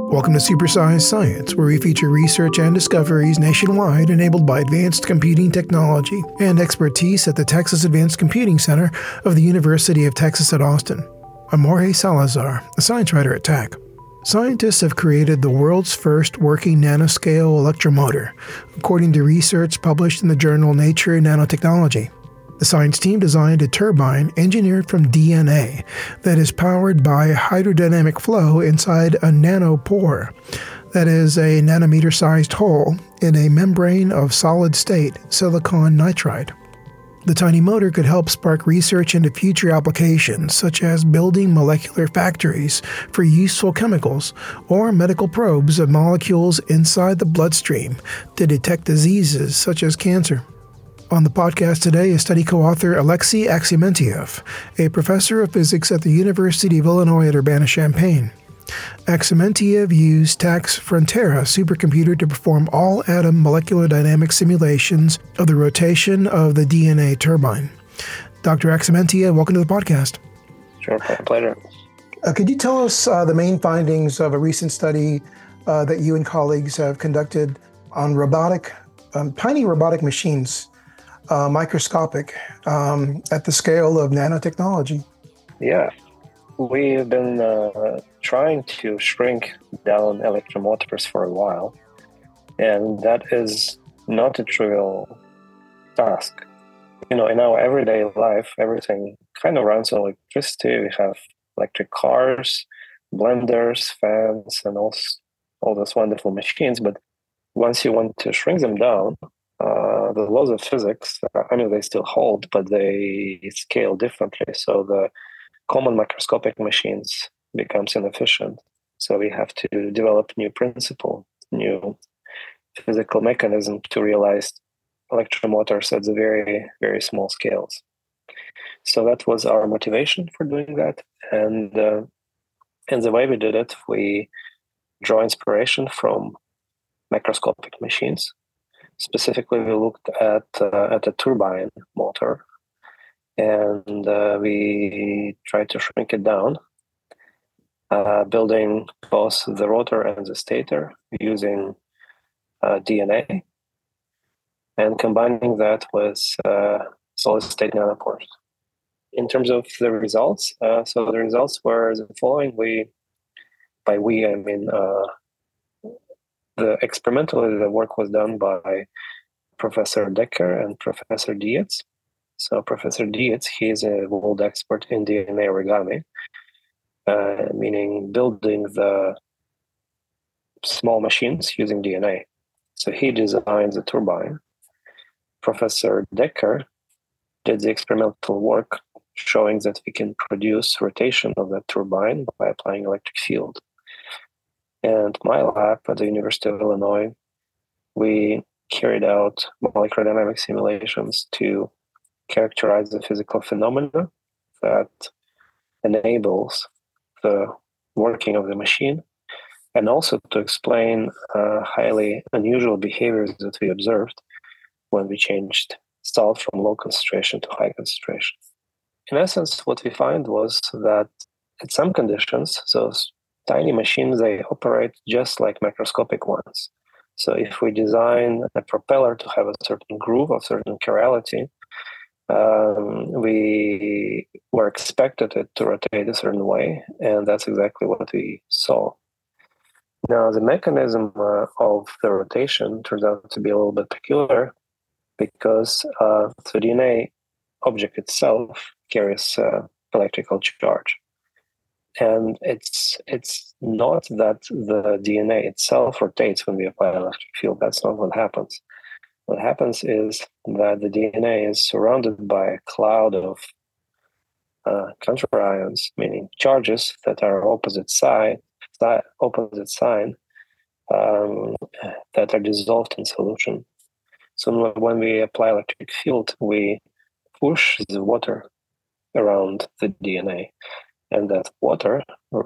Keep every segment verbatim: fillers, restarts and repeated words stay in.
Welcome to Supersized Science, where we feature research and discoveries nationwide enabled by advanced computing technology and expertise at the Texas Advanced Computing Center of the University of Texas at Austin. I'm Jorge Salazar, a science writer at T A C. Scientists have created the world's first working nanoscale electromotor, according to research published in the journal Nature Nanotechnology. The science team designed a turbine engineered from D N A that is powered by hydrodynamic flow inside a nanopore, that is, a nanometer-sized hole in a membrane of solid-state silicon nitride. The tiny motor could help spark research into future applications, such as building molecular factories for useful chemicals or medical probes of molecules inside the bloodstream to detect diseases such as cancer. On the podcast today is study co-author Alexey Aksimentiev, a professor of physics at the University of Illinois at Urbana-Champaign. Aksimentiev used T A C's Frontera supercomputer to perform all-atom molecular dynamic simulations of the rotation of the D N A turbine. Doctor Aksimentiev, welcome to the podcast. Sure, my pleasure. Uh, could you tell us uh, the main findings of a recent study uh, that you and colleagues have conducted on robotic, um, tiny robotic machines, Uh, microscopic, um, at the scale of nanotechnology? Yeah, we've been uh, trying to shrink down electromotors for a while, and that is not a trivial task. You know, in our everyday life, everything kind of runs on electricity. We have electric cars, blenders, fans, and all, all those wonderful machines. But once you want to shrink them down, Uh, the laws of physics, I mean, they still hold, but they scale differently. So the common microscopic machines becomes inefficient. So we have to develop new principle, new physical mechanism to realize electromotors at the very, very small scales. So that was our motivation for doing that. And, uh, and the way we did it, we draw inspiration from microscopic machines. Specifically, we looked at uh, at a turbine motor, and uh, we tried to shrink it down, uh, building both the rotor and the stator using uh, D N A, and combining that with uh, solid-state nanopores. In terms of the results, uh, so the results were the following. We, by we, I mean. Uh, The experimentally, the work was done by Professor Decker and Professor Dietz. So Professor Dietz, he is a world expert in D N A origami, uh, meaning building the small machines using D N A. So he designed the turbine. Professor Decker did the experimental work showing that we can produce rotation of that turbine by applying electric field. And my lab at the University of Illinois, we carried out molecular dynamic simulations to characterize the physical phenomena that enables the working of the machine, and also to explain uh, highly unusual behaviors that we observed when we changed salt from low concentration to high concentration. In essence, what we found was that at some conditions, so tiny machines, they operate just like microscopic ones. So if we design a propeller to have a certain groove of certain chirality, um, we were expected it to rotate a certain way, and that's exactly what we saw. Now, the mechanism uh, of the rotation turns out to be a little bit peculiar because uh, the D N A object itself carries uh, electrical charge. And it's it's not that the D N A itself rotates when we apply electric field. That's not what happens. What happens is that the D N A is surrounded by a cloud of uh, contraions, meaning charges that are opposite side, side opposite sign, um, that are dissolved in solution. So when we apply electric field, we push the water around the D N A. And that water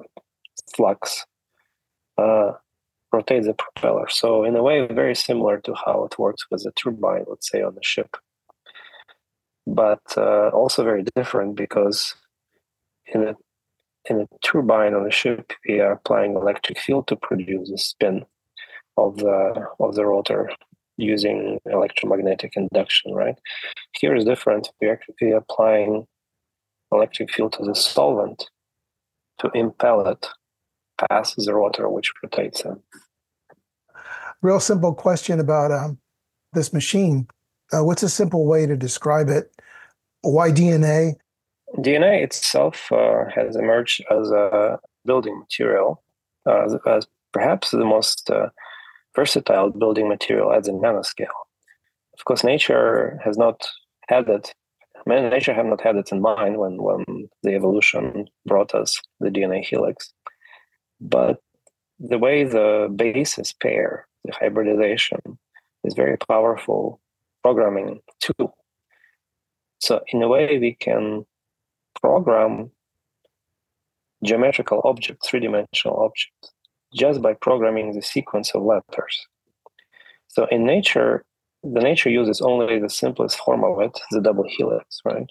flux uh, rotates the propeller. So in a way, very similar to how it works with a turbine, let's say, on the ship. But uh, also very different because in a in a turbine on a ship, we are applying electric field to produce a spin of the of the rotor using electromagnetic induction, right? Here is different. We are actually applying electric field to the solvent to impel it past the rotor, which rotates them. Real simple question about um, this machine. Uh, what's a simple way to describe it? Why D N A? D N A itself uh, has emerged as a building material, uh, as, as perhaps the most uh, versatile building material at the nanoscale. Of course, nature has not had it. I mean, nature have not had it in mind when, when the evolution brought us the D N A helix. But the way the bases pair, the hybridization, is very powerful programming tool. So in a way, we can program geometrical objects, three-dimensional objects, just by programming the sequence of letters. So in nature, the nature uses only the simplest form of it, the double helix, right?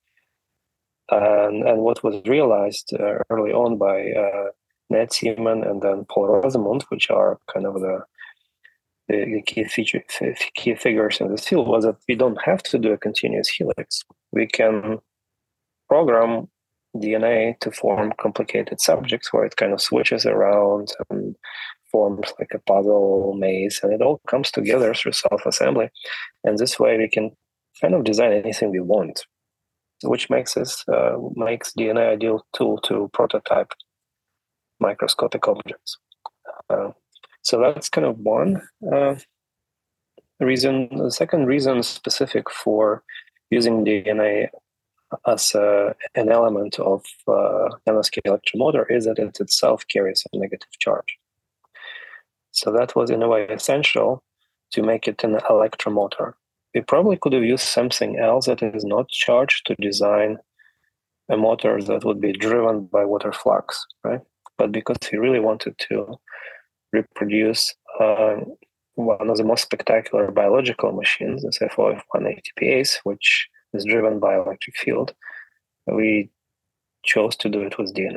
And, and what was realized uh, early on by uh, Ned Seaman and then Paul Rosamond, which are kind of the, the key feature, key figures in this field, was that we don't have to do a continuous helix. We can program D N A to form complicated subjects where it kind of switches around and forms like a puzzle maze, and it all comes together through self-assembly. And this way we can kind of design anything we want, which makes us uh, makes D N A ideal tool to prototype microscopic objects. Uh, so that's kind of one uh, reason. The second reason specific for using D N A as uh, an element of uh, nanoscale electromotor is that it itself carries a negative charge. So that was in a way essential to make it an electromotor. We probably could have used something else that is not charged to design a motor that would be driven by water flux, right? But because he really wanted to reproduce uh, one of the most spectacular biological machines, the F O F one A T P A S, which is driven by electric field, we chose to do it with D N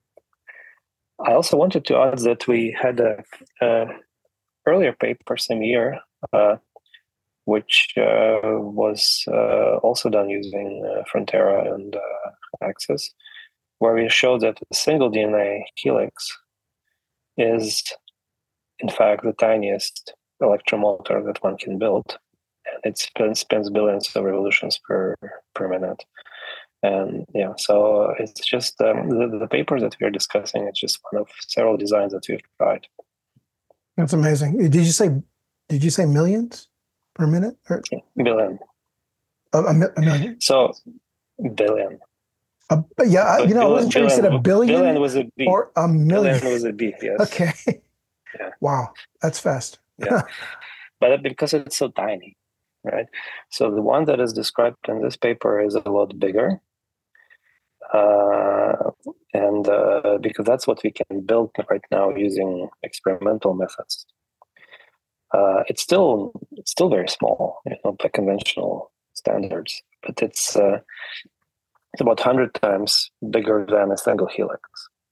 A. I also wanted to add that we had a, a earlier paper same year, uh, which uh, was uh, also done using uh, Frontera and uh, Access, where we showed that a single D N A helix is, in fact, the tiniest electromotor that one can build. And it spins, spins billions of revolutions per, per minute. And yeah, so it's just um, the, the paper that we are discussing, it's just one of several designs that we've tried. That's amazing. Did you say, did you say millions per minute? Or? Billion. A, a, a million. So, billion. Uh, yeah, so you know, billion, I wasn't sure you said a billion. Billion was a B. Or a million. Billion was a B, yes. Okay. Yeah. Wow, that's fast. Yeah. But because it's so tiny, right? So the one that is described in this paper is a lot bigger. Uh, and uh, because that's what we can build right now using experimental methods. Uh, it's still it's still very small, you know, by conventional standards, but it's uh, it's about one hundred times bigger than a single helix.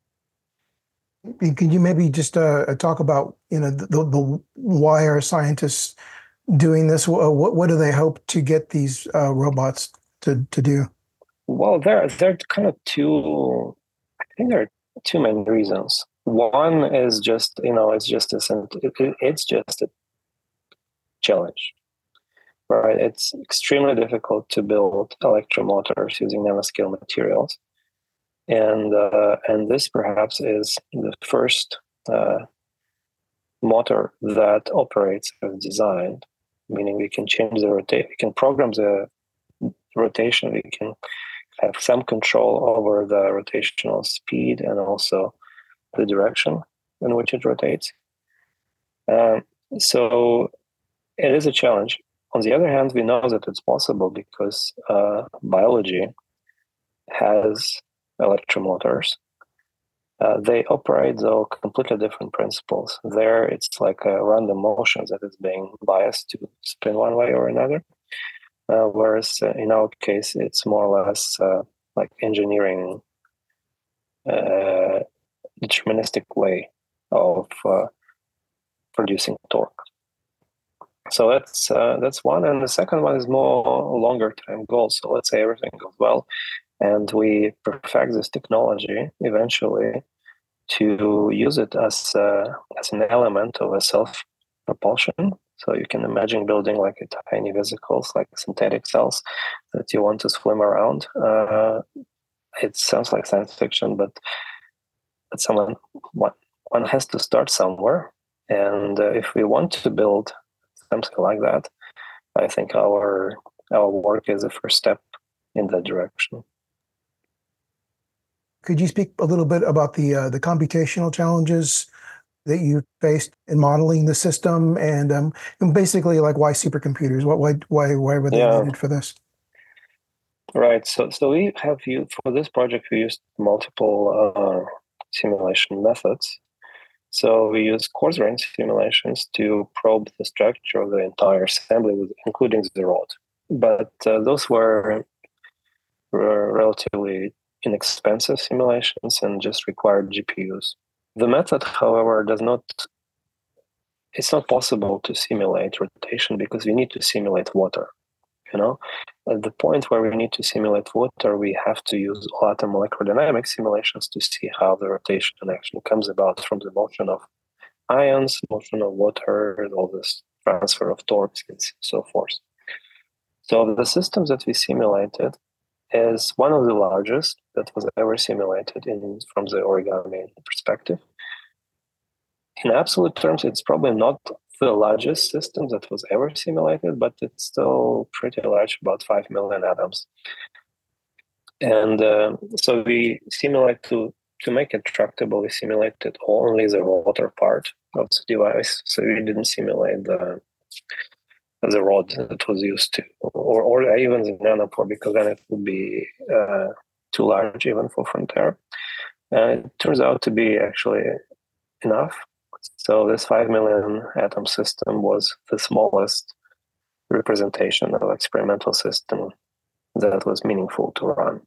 Can you maybe just uh, talk about, you know, the, the why are scientists doing this? What what do they hope to get these uh, robots to to do? Well, there there are kind of two. I think there are two main reasons. One is just you know it's just a it, it's just a challenge, right? It's extremely difficult to build electromotors using nanoscale materials, and uh, and this perhaps is the first uh, motor that operates as designed, meaning we can change the rotate, we can program the rotation, we can have some control over the rotational speed and also the direction in which it rotates. Um, so it is a challenge. On the other hand, we know that it's possible because uh, biology has electromotors. Uh, they operate, though, completely different principles. There, it's like a random motion that is being biased to spin one way or another. Uh, whereas uh, in our case, it's more or less uh, like engineering uh, deterministic way of uh, producing torque. So that's uh, that's one, and the second one is more longer term goal. So let's say everything goes well, and we perfect this technology eventually to use it as a, as an element of a self propulsion. So you can imagine building like a tiny vesicles, like synthetic cells that you want to swim around. Uh, it sounds like science fiction, but but someone one, one has to start somewhere, and uh, if we want to build something like that, I think our our work is the first step in that direction. Could you speak a little bit about the uh, the computational challenges that you faced in modeling the system, and um, and basically like why supercomputers? What why why why were they Yeah. needed for this? Right. So so we have used for this project we used multiple uh, simulation methods. So we use coarse grain simulations to probe the structure of the entire assembly, with, including the rod. But uh, those were, were relatively inexpensive simulations and just required G P Us. The method, however, does not. It's not possible to simulate rotation because we need to simulate water. You know, at the point where we need to simulate water, we have to use a lot of molecular dynamic simulations to see how the rotation actually comes about from the motion of ions, motion of water, and all this transfer of torques and so forth. So the systems that we simulated is one of the largest that was ever simulated in from the origami perspective. In absolute terms, it's probably not the largest system that was ever simulated, but it's still pretty large, about five million atoms. And uh, so we simulate to, to make it tractable, we simulated only the water part of the device. So we didn't simulate the, the rod that was used to, or, or even the nanopore, because then it would be uh, too large even for Frontera. And it turns out to be actually enough. So this five million atom system was the smallest representation of experimental system that was meaningful to run.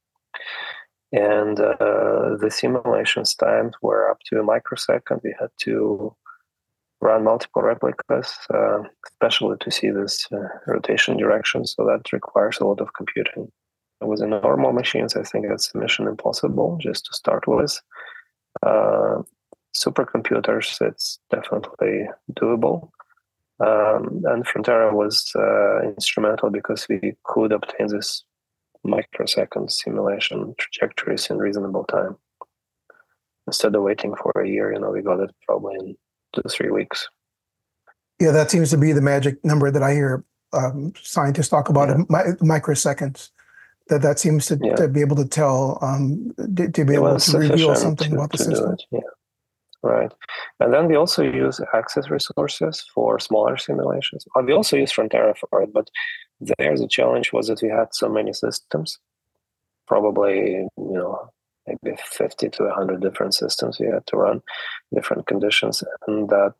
And uh, the simulations times were up to a microsecond. We had to run multiple replicas, uh, especially to see this uh, rotation direction. So that requires a lot of computing. With the normal machines, I think it's mission impossible just to start with. Uh, supercomputers, it's definitely doable. Um, and Frontera was uh, instrumental because we could obtain this microsecond simulation trajectories in reasonable time. Instead of waiting for a year, you know, we got it probably in two, three weeks. Yeah, that seems to be the magic number that I hear um, scientists talk about, yeah. mi- microseconds. That that seems to, yeah. to be able to tell, um, to, to be it able to reveal something to, about the system. Yeah, right. And then we also use access resources for smaller simulations. We also use Frontera for it, but there the challenge was that we had so many systems, probably, you know, maybe fifty to one hundred different systems we had to run, different conditions, and that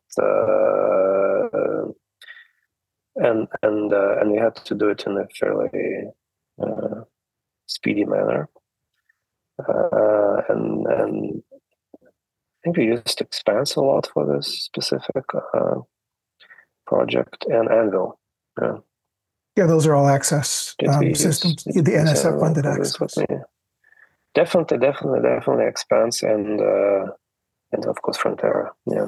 uh, and and uh, and we had to do it in a fairly uh, speedy manner, uh, and and I think we used Expanse a lot for this specific uh, project, and Anvil. Yeah. Yeah, those are all access um, systems. Use, the N S F-funded access. Definitely, definitely, definitely Expanse and uh, and of course Frontera. Yeah,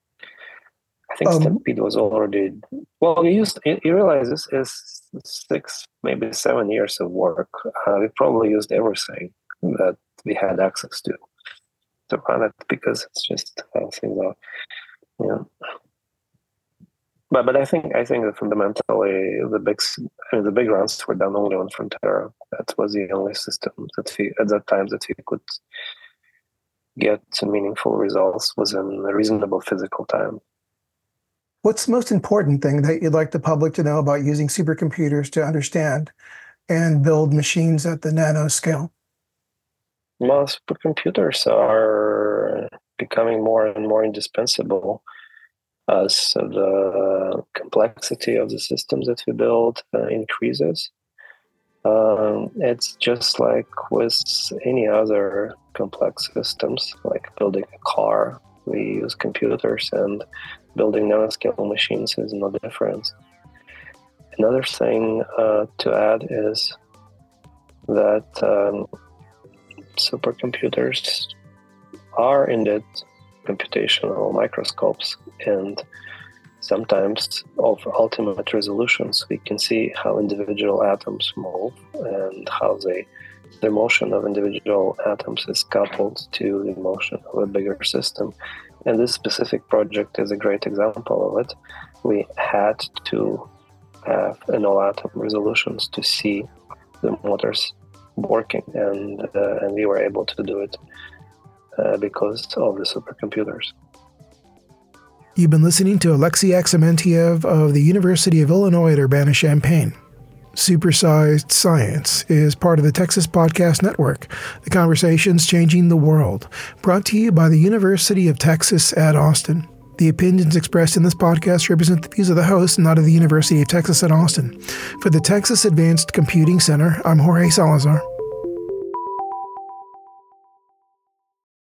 I think um, Stampede was already well. You used you, you realize this is six, maybe seven years of work. Uh, we probably used everything that we had access to to run it because it's just how things are. Yeah. But but I think I think that fundamentally the big I mean, the big runs were done only on Frontera. That was the only system that we at that time that we could get meaningful results within a reasonable physical time. What's the most important thing that you'd like the public to know about using supercomputers to understand and build machines at the nanoscale? Well, supercomputers are becoming more and more indispensable as the complexity of the systems that we build uh, increases. Um, it's just like with any other complex systems, like building a car. We use computers, and building nanoscale machines is no different. Another thing uh, to add is that um, supercomputers are indeed computational microscopes, and sometimes of ultimate resolutions we can see how individual atoms move and how they, the motion of individual atoms is coupled to the motion of a bigger system. And this specific project is a great example of it. We had to have an all-atom resolutions to see the motors working, and uh, and we were able to do it uh, because of the supercomputers. You've been listening to Alexei Aksamentiev of the University of Illinois at Urbana-Champaign. Supersized Science is part of the Texas Podcast Network, the conversations changing the world, brought to you by the University of Texas at Austin. The opinions expressed in this podcast represent the views of the host, not of the University of Texas at Austin. For the Texas Advanced Computing Center, I'm Jorge Salazar.